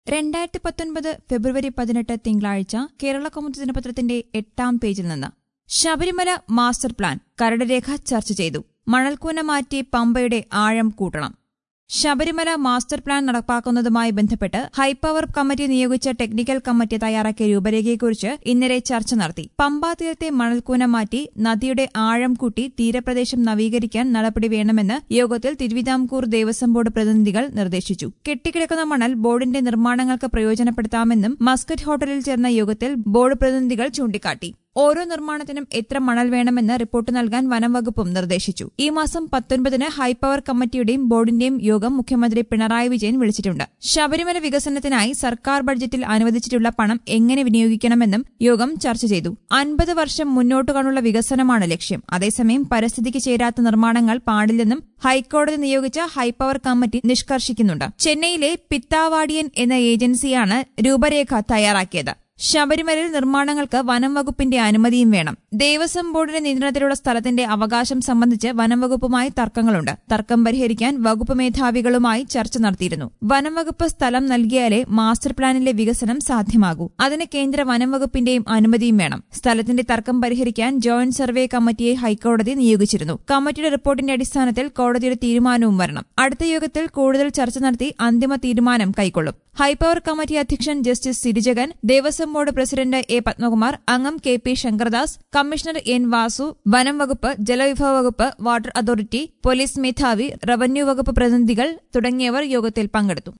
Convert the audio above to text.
2019 ഫെബ്രുവരി 18 തിങ്കളാഴ്ച കേരള കൗമുദി ദിനപത്രത്തിന്റെ 8-ാം പേജിൽ നിന്ന് ശബരിമല മാസ്റ്റർ പ്ലാൻ കരടുരേഖ ചർച്ച ചെയ്തു. മണൽക്കൂന മാറ്റി പമ്പയുടെ ആഴം കൂട്ടണം. ശബരിമല മാസ്റ്റർ പ്ലാൻ നടപ്പാക്കുന്നതുമായി ബന്ധപ്പെട്ട് ഹൈപ്പവർ കമ്മിറ്റി നിയോഗിച്ച ടെക്നിക്കൽ കമ്മിറ്റി തയ്യാറാക്കിയ രൂപരേഖയെക്കുറിച്ച് ഇന്നലെ ചർച്ച നടത്തി. പമ്പാ തീരത്തെ മണൽക്കൂന മാറ്റി നദിയുടെ ആഴം കൂട്ടി തീരപ്രദേശം നവീകരിക്കാൻ നടപടി വേണമെന്ന് യോഗത്തിൽ തിരുവിതാംകൂർ ദേവസ്വം ബോർഡ് പ്രതിനിധികൾ നിർദ്ദേശിച്ചു. കെട്ടിക്കിടക്കുന്ന മണൽ ബോർഡിന്റെ നിർമ്മാണങ്ങൾക്ക് പ്രയോജനപ്പെടുത്താമെന്നും മസ്കറ്റ് ഹോട്ടലിൽ ചേർന്ന യോഗത്തിൽ ബോർഡ് പ്രതിനിധികൾ ചൂണ്ടിക്കാട്ടി. ഓരോ നിർമ്മാണത്തിനും എത്ര മണൽ വേണമെന്ന് റിപ്പോർട്ട് നൽകാൻ വനം വകുപ്പും നിർദ്ദേശിച്ചു. ഈ മാസം 19-ന് ഹൈപ്പവർ കമ്മിറ്റിയുടെയും ബോർഡിന്റെയും യോഗം മുഖ്യമന്ത്രി പിണറായി വിജയൻ വിളിച്ചിട്ടുണ്ട്. ശബരിമല വികസനത്തിനായി സർക്കാർ ബഡ്ജറ്റിൽ അനുവദിച്ചിട്ടുള്ള പണം എങ്ങനെ വിനിയോഗിക്കണമെന്നും യോഗം ചർച്ച ചെയ്തു. 50 വർഷം മുന്നോട്ടു കണ്ടുള്ള വികസനമാണ് ലക്ഷ്യം. അതേസമയം പരിസ്ഥിതിക്ക് ചേരാത്ത നിർമ്മാണങ്ങൾ പാടില്ലെന്നും ഹൈക്കോടതി നിയോഗിച്ച ഹൈപ്പവർ കമ്മിറ്റി നിഷ്കർഷിക്കുന്നുണ്ട്. ചെന്നൈയിലെ പിത്താവാഡിയൻ എന്ന ഏജൻസിയാണ് രൂപരേഖ തയ്യാറാക്കിയത്. ശബരിമലയിൽ നിർമ്മാണങ്ങൾക്ക് വനം വകുപ്പിന്റെ അനുമതിയും വേണം. ദേവസ്വം ബോർഡിന്റെ നിയന്ത്രണത്തിലുള്ള സ്ഥലത്തിന്റെ അവകാശം സംബന്ധിച്ച് വനം വകുപ്പുമായി തർക്കങ്ങളുണ്ട്. തർക്കം പരിഹരിക്കാൻ വകുപ്പ് മേധാവികളുമായി ചർച്ച നടത്തിയിരുന്നു. വനം വകുപ്പ് സ്ഥലം നൽകിയാലേ മാസ്റ്റർ പ്ലാനിലെ വികസനം സാധ്യമാകൂ. അതിന് കേന്ദ്ര വനം വകുപ്പിന്റെയും അനുമതിയും വേണം. സ്ഥലത്തിന്റെ തർക്കം പരിഹരിക്കാൻ ജോയിന്റ് സർവേ കമ്മിറ്റിയെ ഹൈക്കോടതി നിയോഗിച്ചിരുന്നു. കമ്മിറ്റിയുടെ റിപ്പോർട്ടിന്റെ അടിസ്ഥാനത്തിൽ കോടതിയുടെ തീരുമാനവും വരണം. അടുത്ത യോഗത്തിൽ കൂടുതൽ ചർച്ച നടത്തി അന്തിമ തീരുമാനം കൈക്കൊള്ളും. ഹൈപ്പവർ കമ്മിറ്റി അധ്യക്ഷൻ justice Sirijagan, Devaswom board president A Padmakumar, അംഗം K P Sankardas, commissioner N Vasu, വനം വകുപ്പ്, ജലവിഭവ വകുപ്പ്, വാട്ടർ അതോറിറ്റി, പോലീസ് മേധാവി, റവന്യൂ വകുപ്പ് പ്രതിനിധികൾ തുടങ്ങിയവർ യോഗത്തിൽ പങ്കെടുത്തു.